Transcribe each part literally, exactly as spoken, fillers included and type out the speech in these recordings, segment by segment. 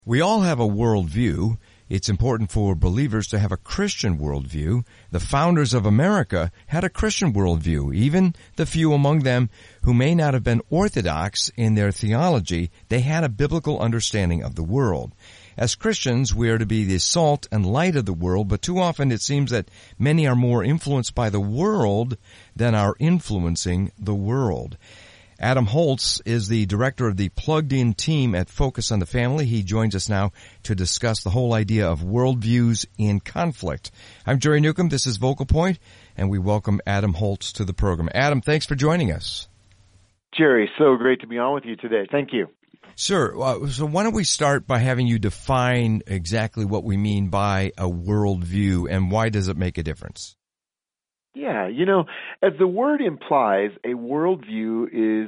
We all have a worldview. It's important for believers to have a Christian worldview. The founders of America had a Christian worldview. Even the few among them who may not have been orthodox in their theology, they had a biblical understanding of the world. As Christians, we are to be the salt and light of the world, but too often it seems that many are more influenced by the world than are influencing the world. Adam Holz is the director of the Plugged In team at Focus on the Family. He joins us now to discuss the whole idea of worldviews in conflict. I'm Jerry Newcomb. This is Vocal Point, and we welcome Adam Holz to the program. Adam, thanks for joining us. Jerry, so great to be on with you today. Thank you. Sure. Uh, so why don't we start by having you define exactly what we mean by a worldview and why does it make a difference? Yeah, you know, as the word implies, a worldview is,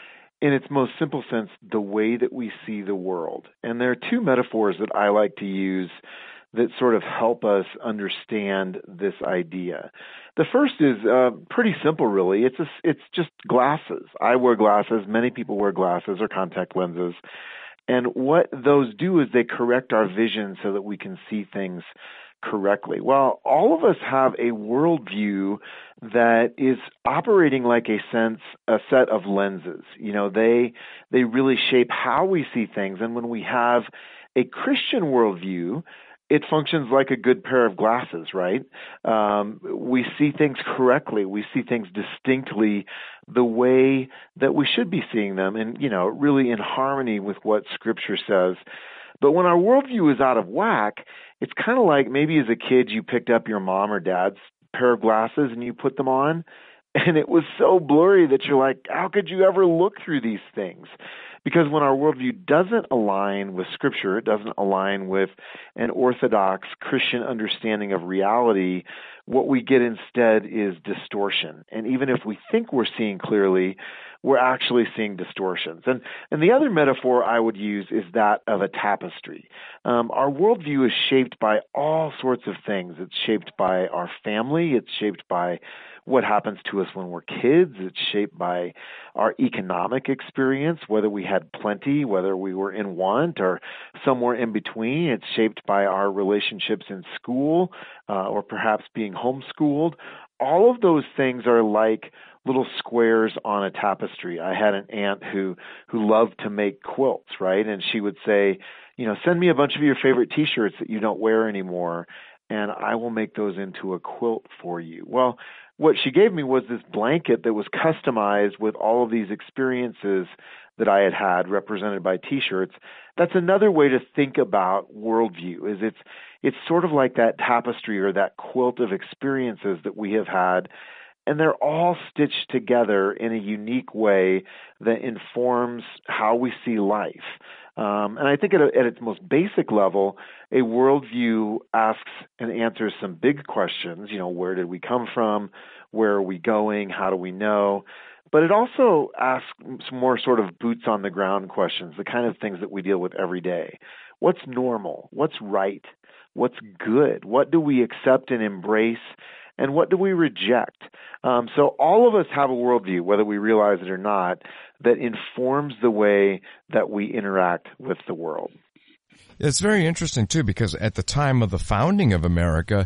in its most simple sense, the way that we see the world. And there are two metaphors that I like to use that sort of help us understand this idea. The first is uh, pretty simple, really. It's a, it's just glasses. I wear glasses. Many people wear glasses or contact lenses. And what those do is they correct our vision so that we can see things correctly. Well, all of us have a worldview that is operating like a sense, a set of lenses. You know, they they really shape how we see things. And when we have a Christian worldview, it functions like a good pair of glasses, right? Um, we see things correctly. We see things distinctly the way that we should be seeing them, and you know, really in harmony with what Scripture says. But when our worldview is out of whack, it's kind of like maybe as a kid you picked up your mom or dad's pair of glasses and you put them on, and it was so blurry that you're like, how could you ever look through these things? Because when our worldview doesn't align with Scripture, it doesn't align with an orthodox Christian understanding of reality, what we get instead is distortion. And even if we think we're seeing clearly, we're actually seeing distortions. And and the other metaphor I would use is that of a tapestry. Um, our worldview is shaped by all sorts of things. It's shaped by our family. It's shaped by what happens to us when we're kids. It's shaped by our economic experience, whether we had plenty, whether we were in want, or somewhere in between. It's shaped by our relationships in school, uh, or perhaps being homeschooled. All of those things are like little squares on a tapestry. I had an aunt who who loved to make quilts, right? And she would say, you know, send me a bunch of your favorite T-shirts that you don't wear anymore, and I will make those into a quilt for you. Well, what she gave me was this blanket that was customized with all of these experiences that I had had represented by T-shirts. That's another way to think about worldview, is it's it's sort of like that tapestry or that quilt of experiences that we have had, and they're all stitched together in a unique way that informs how we see life. Um, and I think at, a, at its most basic level, a worldview asks and answers some big questions. You know, where did we come from? Where are we going? How do we know? But it also asks some more sort of boots on the ground questions, the kind of things that we deal with every day. What's normal? What's right? What's good? What do we accept and embrace? And what do we reject? Um, so all of us have a worldview, whether we realize it or not, that informs the way that we interact with the world. It's very interesting, too, because at the time of the founding of America,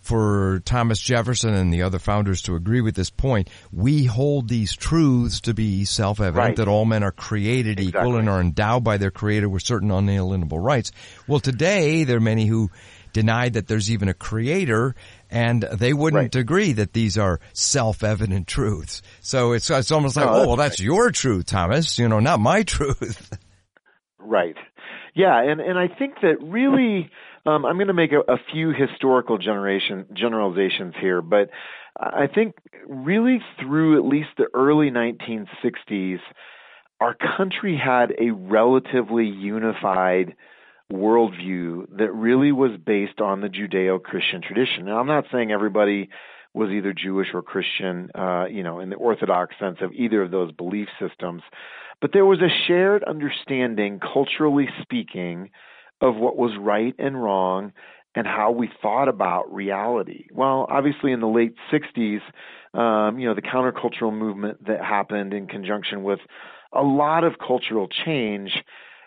for Thomas Jefferson and the other founders to agree with this point, we hold these truths to be self-evident, right, that all men are created exactly. equal and are endowed by their Creator with certain unalienable rights. Well, today, there are many who deny that there's even a Creator, and they wouldn't right. agree that these are self-evident truths. So it's it's almost like, no, oh, well, that's right. your truth, Thomas, you know, not my truth. Right. Yeah, and, and I think that really, um, I'm going to make a, a few historical generation generalizations here, but I think really through at least the early nineteen sixties, our country had a relatively unified worldview that really was based on the Judeo-Christian tradition. Now, I'm not saying everybody was either Jewish or Christian, uh, you know, in the Orthodox sense of either of those belief systems, but there was a shared understanding, culturally speaking, of what was right and wrong and how we thought about reality. Well, obviously in the late sixties, um, you know, the countercultural movement that happened in conjunction with a lot of cultural change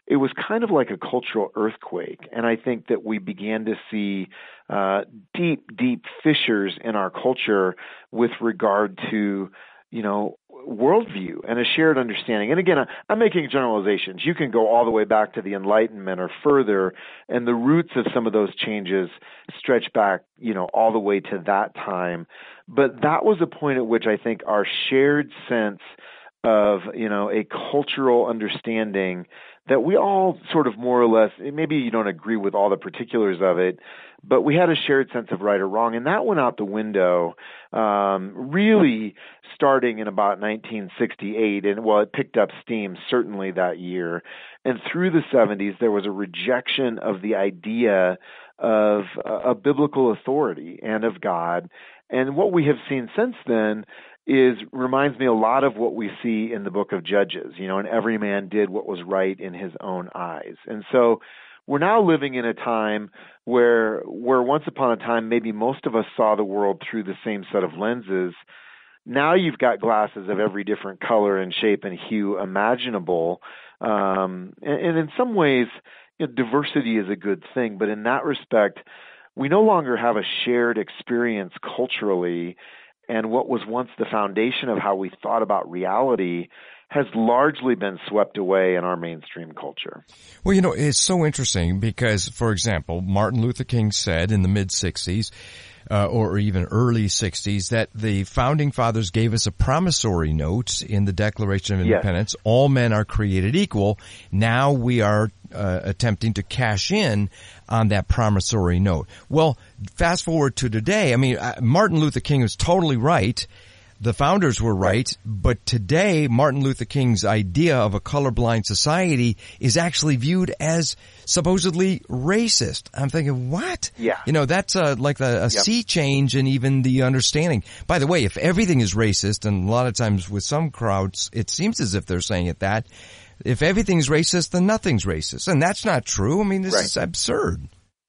it was kind of like a cultural earthquake. And I think that we began to see uh, deep, deep fissures in our culture with regard to, you know, worldview and a shared understanding. And again, I'm making generalizations. You can go all the way back to the Enlightenment or further, and the roots of some of those changes stretch back, you know, all the way to that time. But that was a point at which I think our shared sense of, you know, a cultural understanding that we all sort of more or less, maybe you don't agree with all the particulars of it, but we had a shared sense of right or wrong, and that went out the window, um, really starting in about nineteen sixty-eight, and well, it picked up steam certainly that year. And through the seventies, there was a rejection of the idea of a, a biblical authority and of God. And what we have seen since then is reminds me a lot of what we see in the book of Judges, you know, and every man did what was right in his own eyes. And so we're now living in a time where where once upon a time maybe most of us saw the world through the same set of lenses. Now you've got glasses of every different color and shape and hue imaginable. Um, and, and in some ways, you know, diversity is a good thing, but in that respect, we no longer have a shared experience culturally, and what was once the foundation of how we thought about reality has largely been swept away in our mainstream culture. Well, you know, it's so interesting because, for example, Martin Luther King said in the mid-sixties, uh, or even early sixties, that the Founding Fathers gave us a promissory note in the Declaration of Independence. Yes. All men are created equal. Now we are uh, attempting to cash in on that promissory note. Well, fast forward to today. I mean, uh, Martin Luther King was totally right. The founders were right, but today Martin Luther King's idea of a colorblind society is actually viewed as supposedly racist. I'm thinking, what? Yeah. You know, that's a, like a, a yep. sea change in even the understanding. By the way, if everything is racist, and a lot of times with some crowds, it seems as if they're saying it that, if everything's racist, then nothing's racist. And that's not true. I mean, this right. is absurd.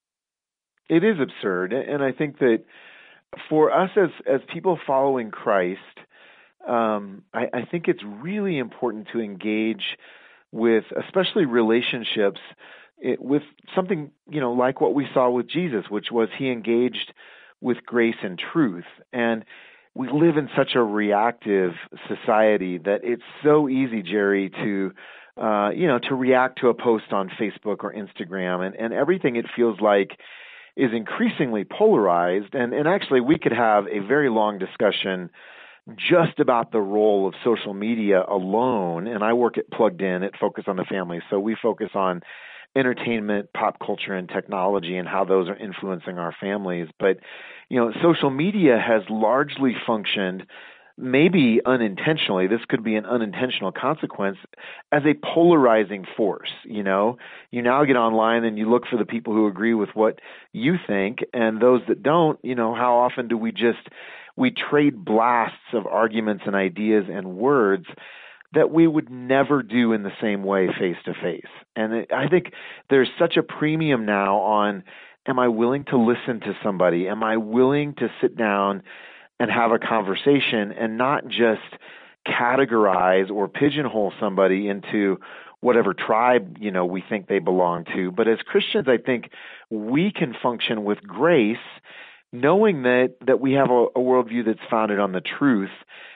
It is absurd. And I think that for us as, as people following Christ, um, I, I think it's really important to engage with, especially relationships, it, with something, you know, like what we saw with Jesus, which was he engaged with grace and truth. And we live in such a reactive society that it's so easy, Jerry, to, uh, you know, to react to a post on Facebook or Instagram, and, and everything it feels like is increasingly polarized. And, and actually, we could have a very long discussion just about the role of social media alone. And I work at Plugged In at Focus on the Family, so we focus on entertainment, pop culture, and technology and how those are influencing our families. But, you know, social media has largely functioned, maybe unintentionally, this could be an unintentional consequence, as a polarizing force. You know, you now get online and you look for the people who agree with what you think, and those that don't, you know, how often do we just, we trade blasts of arguments and ideas and words that we would never do in the same way face to face. And it, I think there's such a premium now on, am I willing to listen to somebody? Am I willing to sit down and have a conversation and not just categorize or pigeonhole somebody into whatever tribe, you know, we think they belong to. But as Christians, I think we can function with grace, knowing that, that we have a, a worldview that's founded on the truth.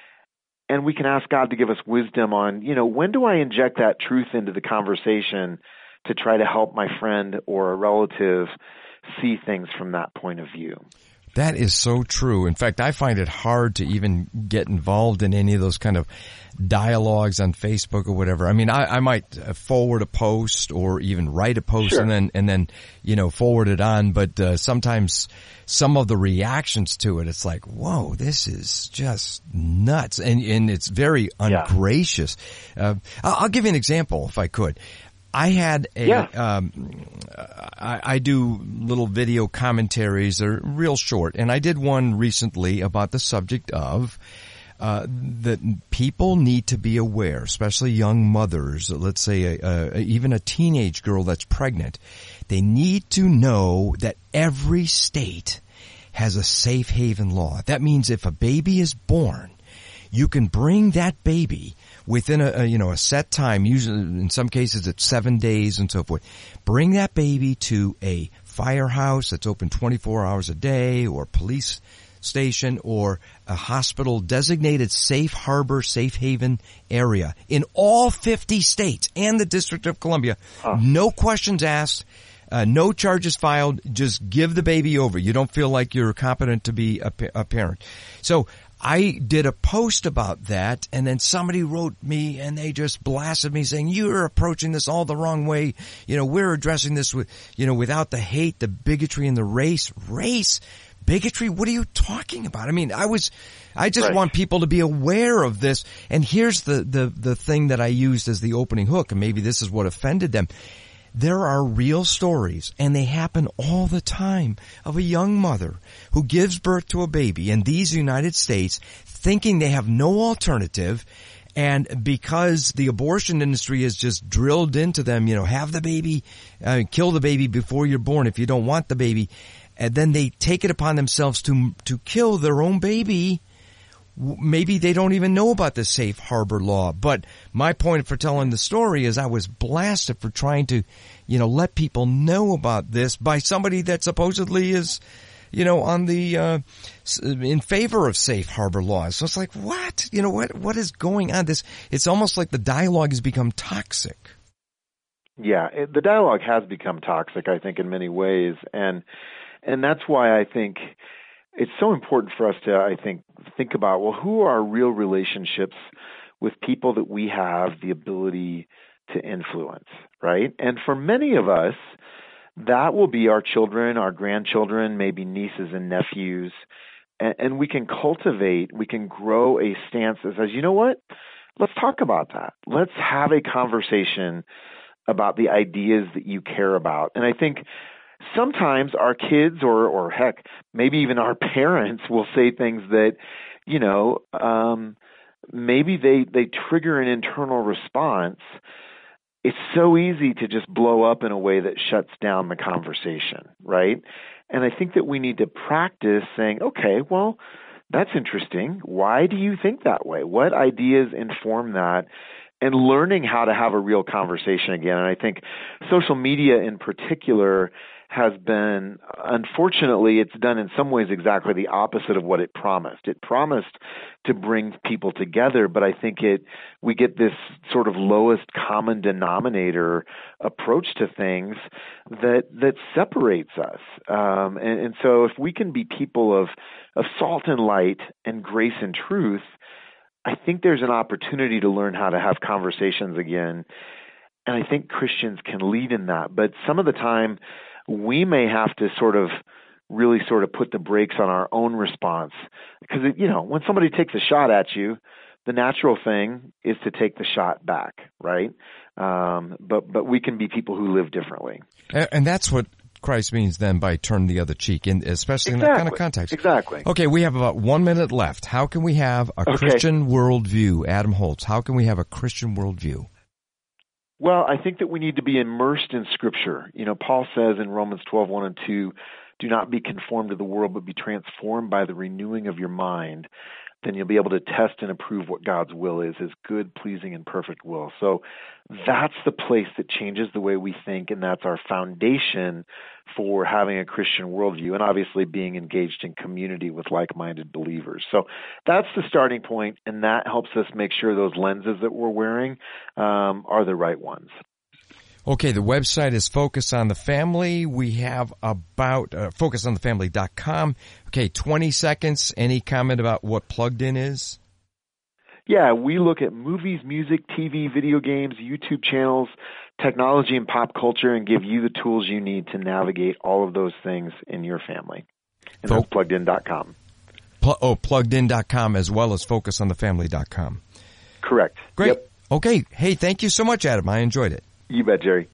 And we can ask God to give us wisdom on, you know, when do I inject that truth into the conversation to try to help my friend or a relative see things from that point of view? That is so true. In fact, I find it hard to even get involved in any of those kind of dialogues on Facebook or whatever. I mean, I, I might forward a post or even write a post sure. and then, and then, you know, forward it on. But uh, sometimes some of the reactions to it, it's like, whoa, this is just nuts. And, and it's very ungracious. Yeah. Uh, I'll give you an example if I could. I had a, yeah. um, I, I do little video commentaries, they're real short, and I did one recently about the subject of uh, that people need to be aware, especially young mothers, let's say a, a, even a teenage girl that's pregnant. They need to know that every state has a safe haven law. That means if a baby is born, you can bring that baby within a, a you know a set time. Usually, in some cases, it's seven days and so forth. Bring that baby to a firehouse that's open twenty-four hours a day, or police station, or a hospital designated safe harbor, safe haven area in all fifty states and the District of Columbia. Huh. No questions asked. Uh, no charges filed. Just give the baby over. You don't feel like you're competent to be a, a parent. So I did a post about that, and then somebody wrote me and they just blasted me saying, you're approaching this all the wrong way. You know, we're addressing this with, you know, without the hate, the bigotry, and the race. Race? Bigotry? What are you talking about? I mean, I was, I just right. want people to be aware of this. And here's the, the, the thing that I used as the opening hook, and maybe this is what offended them. There are real stories, and they happen all the time, of a young mother who gives birth to a baby in these United States thinking they have no alternative, and because the abortion industry has just drilled into them, you know, have the baby, uh, kill the baby before you're born if you don't want the baby, and then they take it upon themselves to to kill their own baby. Maybe they don't even know about the safe harbor law. But my point for telling the story is I was blasted for trying to, you know, let people know about this by somebody that supposedly is, you know, on the, uh, in favor of safe harbor laws. So it's like, what? You know, what, what is going on? This, it's almost like the dialogue has become toxic. Yeah, it, the dialogue has become toxic, I think, in many ways. And, and that's why I think it's so important for us to, I think, think about, well, who are our real relationships with people that we have the ability to influence, right? And for many of us, that will be our children, our grandchildren, maybe nieces and nephews. And, and we can cultivate, we can grow a stance that says, you know what? Let's talk about that. Let's have a conversation about the ideas that you care about. And I think sometimes our kids or, or heck, maybe even our parents will say things that, you know, um, maybe they, they trigger an internal response. It's so easy to just blow up in a way that shuts down the conversation, right? And I think that we need to practice saying, okay, well, that's interesting. Why do you think that way? What ideas inform that? And learning how to have a real conversation again. And I think social media in particular has been, unfortunately, it's done in some ways exactly the opposite of what it promised. It promised to bring people together, but I think it we get this sort of lowest common denominator approach to things that that separates us. Um, and, and so if we can be people of, of salt and light and grace and truth, I think there's an opportunity to learn how to have conversations again. And I think Christians can lead in that. But some of the time, we may have to sort of really sort of put the brakes on our own response. Because, it, you know, when somebody takes a shot at you, the natural thing is to take the shot back, right? Um, but but we can be people who live differently. And, and that's what Christ means then by turn the other cheek, and especially exactly. in that kind of context. Exactly. Okay, we have about one minute left. How can we have a okay. Christian worldview? Adam Holz, how can we have a Christian worldview? Well, I think that we need to be immersed in Scripture. You know, Paul says in Romans twelve, one and two, do not be conformed to the world, but be transformed by the renewing of your mind. Then you'll be able to test and approve what God's will is, his good, pleasing, and perfect will. So that's the place that changes the way we think, and that's our foundation for having a Christian worldview, and obviously being engaged in community with like-minded believers. So that's the starting point, and that helps us make sure those lenses that we're wearing um, are the right ones. Okay, the website is Focus on the Family. We have about uh, focus on the family dot com. Okay, twenty seconds. Any comment about what Plugged In is? Yeah, we look at movies, music, T V, video games, YouTube channels, technology, and pop culture, and give you the tools you need to navigate all of those things in your family. And Fo- that's plugged in dot com. Pl- oh, plugged in dot com as well as focus on the family dot com. Correct. Great. Yep. Okay. Hey, thank you so much, Adam. I enjoyed it. You bet, Jerry.